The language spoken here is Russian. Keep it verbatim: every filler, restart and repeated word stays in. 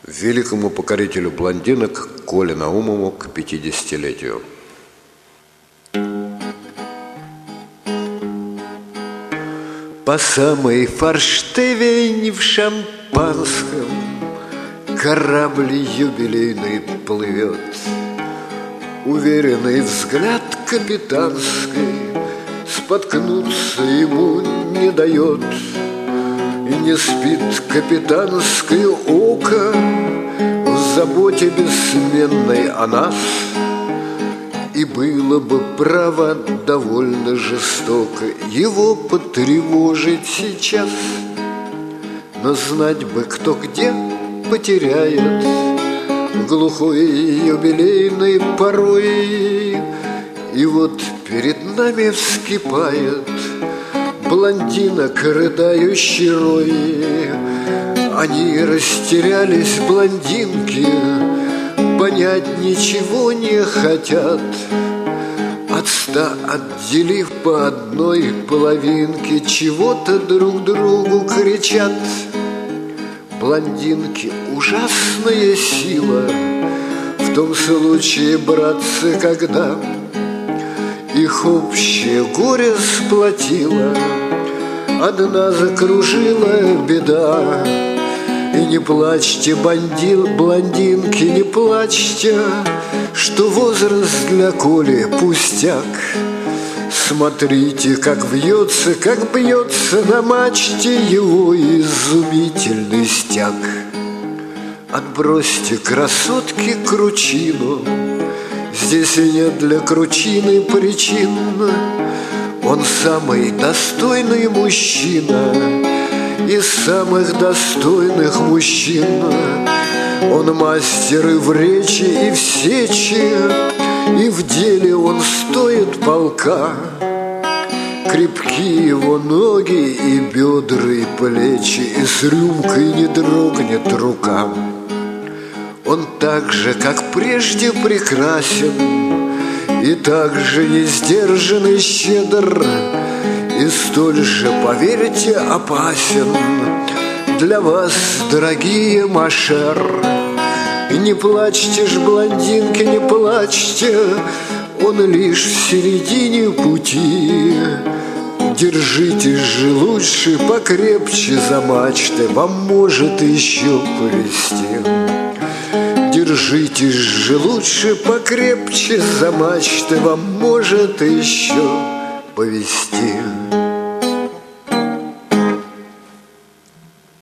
великому покорителю блондинок Коле Наумову к пятидесятилетию. По самой форштевень в шампанском корабль юбилейный плывет. Уверенный взгляд капитанской споткнуться ему не дает. И не спит капитанское око в заботе бессменной о нас. И было бы, право, довольно жестоко его потревожить сейчас. Но знать бы, кто где потеряет глухой юбилейной порой. И вот перед нами вскипает блондинок рыдающий рой. Они растерялись, блондинки, понять ничего не хотят. От ста отделив по одной половинке, чего-то друг другу кричат. Блондинки — ужасная сила в том случае, братцы, когда их общее горе сплотило, одна закружила беда. И не плачьте, бандин, блондинки, не плачьте, что возраст для Коли пустяк. Смотрите, как вьется, как бьется на мачте его изумительный стяг. Отбросьте, красотки, кручину, здесь и нет для кручины причин. Он самый достойный мужчина из самых достойных мужчин. Он мастер и в речи, и в сечи, и в деле он стоит полка. Крепки его ноги и бедра, и плечи, и с рюмкой не дрогнет рука. Он так же, как прежде, прекрасен, и так же не сдержан и щедр, и столь же, поверьте, опасен для вас, дорогие машер. И не плачьте ж, блондинки, не плачьте, он лишь в середине пути. Держитесь же лучше покрепче за мачты, вам может еще повезти. Держитесь же лучше покрепче за мачты, вам может еще повезти.